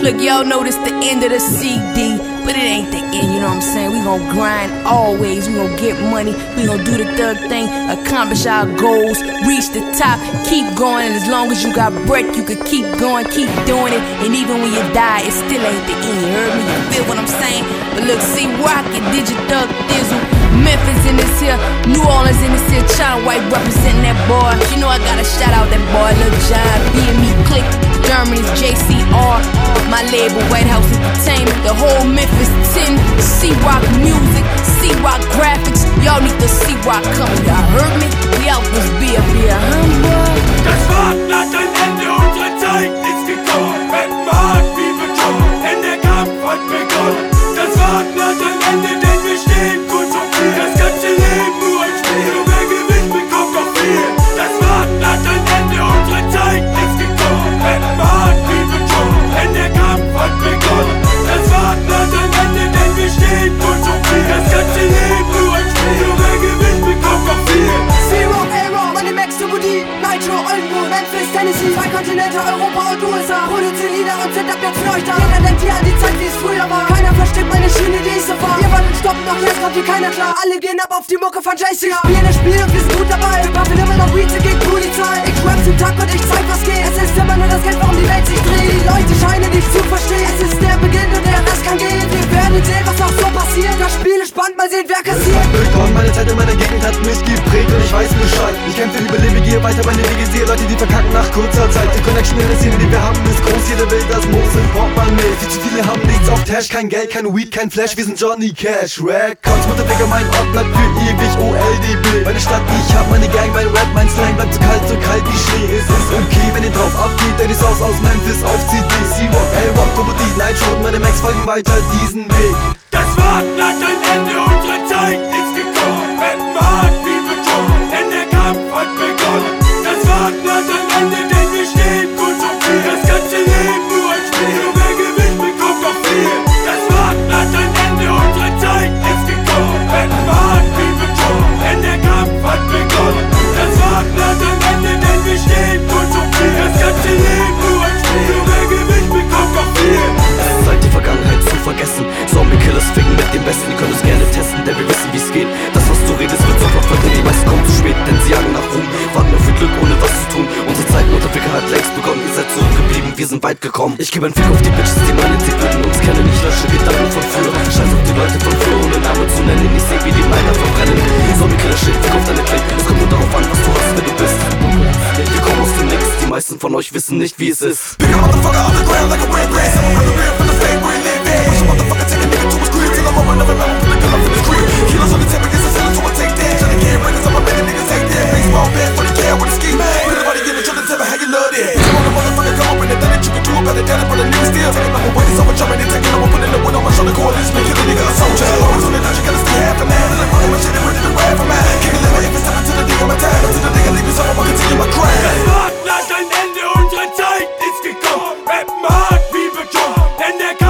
Look, y'all know this the end of the CD, but it ain't the end, you know what I'm saying? We gon' grind always, we gon' get money, we gon' do the thug thing, accomplish our goals, reach the top, keep going, and as long as you got breath, you can keep going, keep doing it, and even when you die, it still ain't the end, you heard me? You feel what I'm saying? But look, see, Rocket, Digithug, Thizzle, Memphis in this here, New Orleans in this here, China White representing that boy. You know I gotta shout out that boy, Lil John, B&Me Click, Germany's JCR, my label, White House Entertainment, the whole Memphis 10, C-Rock Music, C-Rock Graphics, y'all need the C-Rock coming, y'all heard me? We out this beer, humble. Das Warten hat ein Ende, unsere Zeit ist gekommen. Rappen hart wie beton, denn der Kampf hat begonnen. Das Warten hat ein Ende, denn wir stehen kurz vor viel. Das ganze Leben nur ein Spiel, und wer gewinnt, bekommt noch viel. Das Warten hat ein Ende, unsere Zeit ist gekommen. Rappen hart wie beton, denn der Kampf hat begonnen. Das Warten hat ein Ende, denn wir stehen kurz vor viel. Das ganze Leben nur ein Spiel, und wer gewinnt, bekommt noch viel. C-Rock, A-Rock, meine Max to Booty, Nitro, Oldenburg, Memphis, Tennessee, 2 Kontinente, Europa und USA. Produzieren Lieder und sind ab jetzt für euch da. Jeder denkt hier an die Zeit, wie es früher war. Keiner versteht meine Schiene, die ist so wahr. Wir wollen stoppen, doch jetzt kommt hier keiner klar. Alle gehen ab auf die Mucke von JC. Wir spielen das Spiel und wir sind gut dabei. Wir waffen immer noch Beats gegen Polizei. Ich rap zum Tag und ich zeig, was geht. Es ist immer nur das Geld, warum die Welt sich dreht. Die Leute scheinen nicht zu verstehen. Es ist der Beginn und der Rest kann gehen. Wir werden sehen, was auch so passiert. Das Spiel ist spannend, mal sehen, wer kassiert. Willkommen, meine Zeit in meiner Gegend hat mich geprägt und ich weiß Bescheid. Ich kämpfe, überlebe, gehe weiter, meine Wege sehe Leute, die verkacken nach kurzer Zeit. Die Connection in der Szene, die wir haben, ist groß. Jeder will das Moos im Portemonnaie. Viel zu viele haben nichts auf Tash, kein Geld, kein Weed, kein Flash. Wir sind Johnny Cash Records. Mutterficker, mein Ort bleibt für ewig OLDB. Meine Stadt, die ich hab, meine Gang, mein Rap, mein Slang bleibt so kalt wie Schnee. Es ist okay, wenn ihr drauf abgeht, denn die Sounds aus Memphis auf CD. C-Rock, A-Rock, Comedy, Nitro und meine Max folgen weiter diesen Weg. Das Warten hat ein Ende, unsere Zeit ist gekommen. Rappen hart wie Beton, denn der Kampf hat begonnen. Das Warten hat ein Ende, denn wir stehen kurz vor viel. Das ganze Leben nur ein Spiel, und wer gewinnt, bekommt noch viel. Das Warten hat ein Ende, unsere Zeit ist gekommen. Rappen hart wie Beton, denn der Kampf hat begonnen. Das Warten hat ein Ende, denn wir stehen kurz vor viel. Das ganze Leben nur ein Spiel, und wer gewinnt, bekommt noch viel. Es ist Zeit, die Vergangenheit zu vergessen. Zombie-Killers ficken mit dem Besten, die können es gerne testen, denn wir wissen, wie's geht. Das, was du redest, wird sofort verdrehen. Die meisten kommen zu spät, denn sie jagen nach Ruhm. Warten nur für Glück, ohne was zu tun. Unsere Zeit unter Ficker hat längst begonnen. Ihr seid zurückgeblieben, wir sind weit gekommen. Ich gebe einen Fick auf die Bitches, die meinen, sie würden uns kennen. Ich lösche Gedanken von früher. Scheiß auf die Leute von früher, ohne Namen zu nennen. Ich seh, wie die Miner verbrennen. Zombie-Killer shit, Fick auf deine Klick. Es kommt nur darauf an, was du hast, wer du bist. Wir kommen aus dem Nix, die meisten von euch wissen nicht, wie es ist. Pick a motherfucker off the ground like a red rat. Someone run the real from the fake where he live at. Push a motherfucker, take a nigga to his crib till I'm over never remember pulling gun up in his crib. Kilos on the tip against the ceiling, so I take that. Tryna get records, I'm a man, niggas take that. Baseball bat for the cat with a ski man. Everybody give it to the tip, how you love that. Come on, the motherfucker, come up and the thing that you can do about it. Down it, but the niggas still taking up a weight. So I'm jumping and taking over, putting the wood on my shoulder, coalition, making the nigga a soldier. Always on the dodge, you gotta stay half a man. And I'm running my shit and ready to ride for mine. Can't let me if it's time to the nigga my time. To the nigga leave me, so I'ma continue my grind. Das Warten hat ein Ende, unsere Zeit ist gekommen. Rappen hart wie Beton, denn der